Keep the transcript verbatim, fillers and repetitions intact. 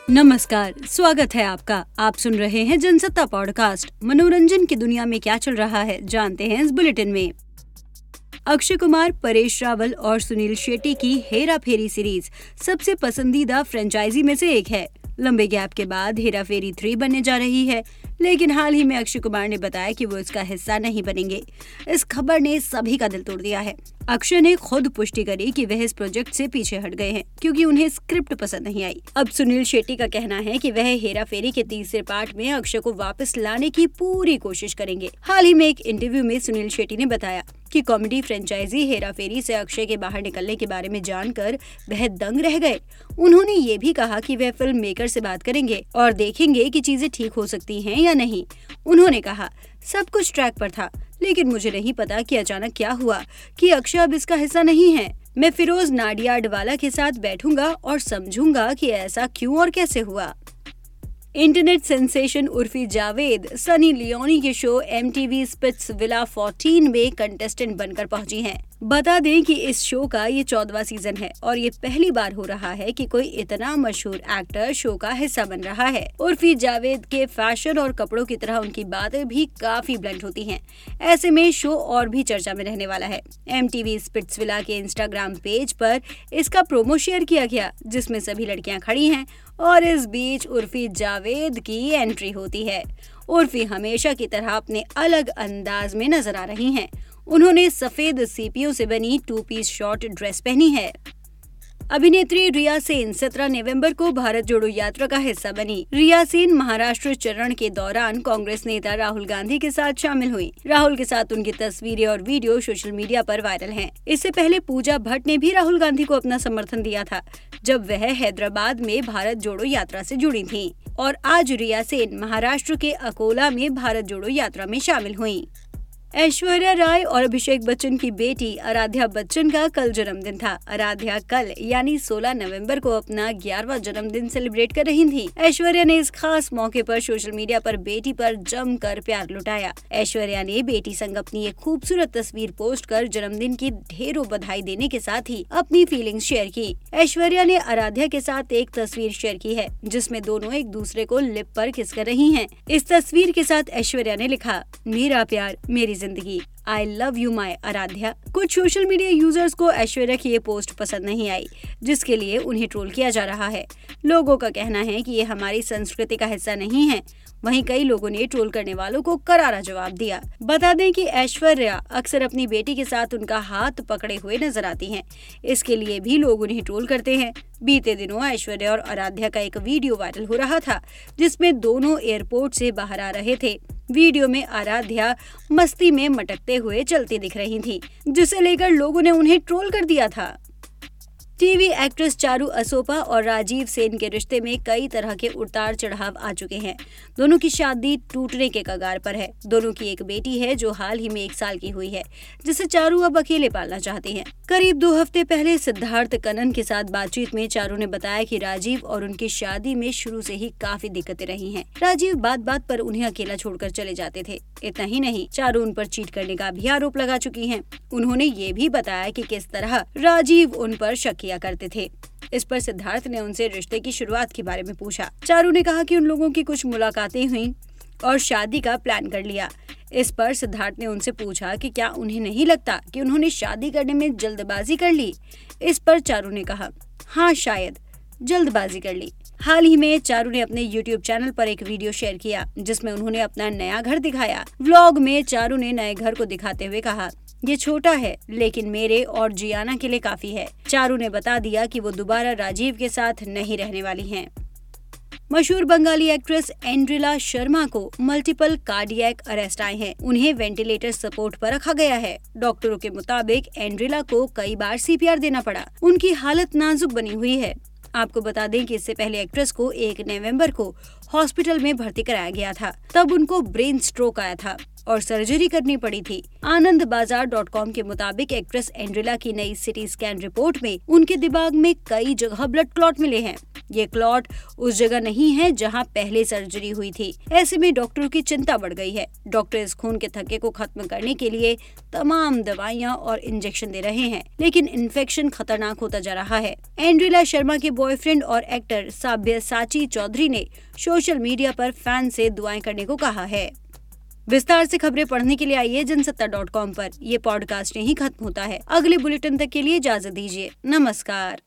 नमस्कार, स्वागत है आपका। आप सुन रहे हैं जनसत्ता पॉडकास्ट। मनोरंजन की दुनिया में क्या चल रहा है जानते हैं इस बुलेटिन में। अक्षय कुमार, परेश रावल और सुनील शेट्टी की हेरा फेरी सीरीज सबसे पसंदीदा फ्रेंचाइजी में से एक है। लंबे गैप के बाद हेरा फेरी थ्री बनने जा रही है, लेकिन हाल ही में अक्षय कुमार ने बताया कि वो इसका हिस्सा नहीं बनेंगे। इस खबर ने सभी का दिल तोड़ दिया है। अक्षय ने खुद पुष्टि करी कि वह इस प्रोजेक्ट से पीछे हट गए हैं क्योंकि उन्हें स्क्रिप्ट पसंद नहीं आई। अब सुनील शेट्टी का कहना है कि वह हेरा फेरी के तीसरे पार्ट में अक्षय को वापस लाने की पूरी कोशिश करेंगे। हाल ही में एक इंटरव्यू में सुनील शेट्टी ने बताया कि कॉमेडी फ्रेंचाइजी हेरा फेरी से अक्षय के बाहर निकलने के बारे में जानकर वह दंग रह गए। उन्होंने ये भी कहा कि वह फिल्म मेकर से बात करेंगे और देखेंगे कि चीजें ठीक हो सकती हैं या नहीं। उन्होंने कहा, सब कुछ ट्रैक पर था, लेकिन मुझे नहीं पता कि अचानक क्या हुआ कि अक्षय अब इसका हिस्सा नहीं है। मैं फिरोज नाडियाडवाला के साथ बैठूंगा और समझूंगा कि ऐसा क्यों और कैसे हुआ। Internet sensation Urfi Javed Sunny Leone के show M T V Splitsvilla चौदह में कंटेस्टेंट बनकर पहुंची हैं। बता दें कि इस शो का ये चौदहवां सीजन है और ये पहली बार हो रहा है कि कोई इतना मशहूर एक्टर शो का हिस्सा बन रहा है। उर्फी जावेद के फैशन और कपड़ों की तरह उनकी बातें भी काफी ब्लंट होती हैं। ऐसे में शो और भी चर्चा में रहने वाला है। M T V Splitsvilla के इंस्टाग्राम पेज पर इसका प्रोमो शेयर किया गया, जिसमें सभी लड़कियां खड़ी हैं और इस बीच उर्फी जावेद की एंट्री होती है। उर्फी हमेशा की तरह अपने अलग अंदाज में नजर आ रही हैं। उन्होंने सफेद सीपियों से बनी टू पीस शॉर्ट ड्रेस पहनी है। अभिनेत्री रिया सेन सत्रह नवंबर को भारत जोड़ो यात्रा का हिस्सा बनी। रिया सेन महाराष्ट्र चरण के दौरान कांग्रेस नेता राहुल गांधी के साथ शामिल हुई। राहुल के साथ उनकी तस्वीरें और वीडियो सोशल मीडिया पर वायरल हैं। इससे पहले पूजा भट्ट ने भी राहुल गांधी को अपना समर्थन दिया था, जब वह हैदराबाद में भारत जोड़ो यात्रा से जुड़ी थीं। और आज रिया सेन महाराष्ट्र के अकोला में भारत जोड़ो यात्रा में शामिल हुई। ऐश्वर्या राय और अभिषेक बच्चन की बेटी आराध्या बच्चन का कल जन्मदिन था। आराध्या कल यानी सोलह नवंबर को अपना ग्यारहवां जन्मदिन सेलिब्रेट कर रही थी। ऐश्वर्या ने इस खास मौके पर सोशल मीडिया पर बेटी पर जमकर प्यार लुटाया। ऐश्वर्या ने बेटी संग अपनी एक खूबसूरत तस्वीर पोस्ट कर जन्मदिन की ढेरों बधाई देने के साथ ही अपनी फीलिंग्स शेयर की। ऐश्वर्या ने आराध्या के साथ एक तस्वीर शेयर की है, जिसमें दोनों एक दूसरे को लिप पर किस कर रही हैं। इस तस्वीर के साथ ऐश्वर्या ने लिखा, मेरा प्यार मेरी जिंदगी, I love you my Aaradhya. कुछ सोशल मीडिया यूजर्स को ऐश्वर्या की ये पोस्ट पसंद नहीं आई, जिसके लिए उन्हें ट्रोल किया जा रहा है। लोगों का कहना है कि ये हमारी संस्कृति का हिस्सा नहीं है। वहीं कई लोगों ने ट्रोल करने वालों को करारा जवाब दिया। बता दें कि ऐश्वर्या अक्सर अपनी बेटी के साथ उनका हाथ पकड़े हुए नजर आती हैं। इसके लिए भी लोग उन्हें ट्रोल करते हैं। बीते दिनों ऐश्वर्या और आराध्या का एक वीडियो वायरल हो रहा था, जिसमें दोनों एयरपोर्ट से बाहर आ रहे थे। वीडियो में आराध्या मस्ती में मटकते हुए चलती दिख रही थी, जिसे लेकर लोगों ने उन्हें ट्रोल कर दिया था। टीवी एक्ट्रेस चारू असोपा और राजीव सेन के रिश्ते में कई तरह के उतार चढ़ाव आ चुके हैं। दोनों की शादी टूटने के कगार पर है। दोनों की एक बेटी है जो हाल ही में एक साल की हुई है, जिसे चारू अब अकेले पालना चाहती हैं। करीब दो हफ्ते पहले सिद्धार्थ कनन के साथ बातचीत में चारू ने बताया कि राजीव और उनकी शादी में शुरू से ही काफी दिक्कतें रही हैं। राजीव बात बात पर उन्हें अकेला छोड़कर चले जाते थे। इतना ही नहीं, चारू उन पर चीट करने का भी आरोप लगा चुकी हैं। उन्होंने ये भी बताया कि किस तरह राजीव उन पर शक किया करते थे। इस पर सिद्धार्थ ने उनसे रिश्ते की शुरुआत के बारे में पूछा। चारू ने कहा कि उन लोगों की कुछ मुलाकातें हुई और शादी का प्लान कर लिया। इस पर सिद्धार्थ ने उनसे पूछा कि क्या उन्हें नहीं लगता कि उन्होंने शादी करने में जल्दबाजी कर ली। इस पर चारू ने कहा, हाँ शायद जल्दबाजी कर ली। हाल ही में चारू ने अपने यूट्यूब चैनल पर एक वीडियो शेयर किया, जिसमें उन्होंने अपना नया घर दिखाया। व्लॉग में चारू ने नए घर को दिखाते हुए कहा, ये छोटा है लेकिन मेरे और जियाना के लिए काफी है। चारू ने बता दिया कि वो दोबारा राजीव के साथ नहीं रहने वाली हैं। मशहूर बंगाली एक्ट्रेस एंड्रिला शर्मा को मल्टीपल कार्डियक अरेस्ट आए हैं। उन्हें वेंटिलेटर सपोर्ट पर रखा गया है। डॉक्टरों के मुताबिक एंड्रिला को कई बार सी पी आर देना पड़ा। उनकी हालत नाजुक बनी हुई है। आपको बता दें कि इससे पहले एक्ट्रेस को एक नवंबर को हॉस्पिटल में भर्ती कराया गया था। तब उनको ब्रेन स्ट्रोक आया था और सर्जरी करनी पड़ी थी। आनंद बाजार डॉट कॉम के मुताबिक एक्ट्रेस एंड्रिला की नई सिटी स्कैन रिपोर्ट में उनके दिमाग में कई जगह ब्लड क्लॉट मिले हैं। ये क्लॉट उस जगह नहीं है जहां पहले सर्जरी हुई थी। ऐसे में डॉक्टरों की चिंता बढ़ गई है। डॉक्टर इस खून के थक्के को खत्म करने के लिए तमाम दवाइयां और इंजेक्शन दे रहे हैं, लेकिन इन्फेक्शन खतरनाक होता जा रहा है। एंड्रिला शर्मा के बॉयफ्रेंड और एक्टर साब्यसाची चौधरी ने सोशल मीडिया पर फैन से दुआएं करने को कहा है। विस्तार से खबरें पढ़ने के लिए आइए जनसत्ता डॉट कॉम पर। ये पॉडकास्ट यहीं खत्म होता है। अगले बुलेटिन तक के लिए इजाजत दीजिए। नमस्कार।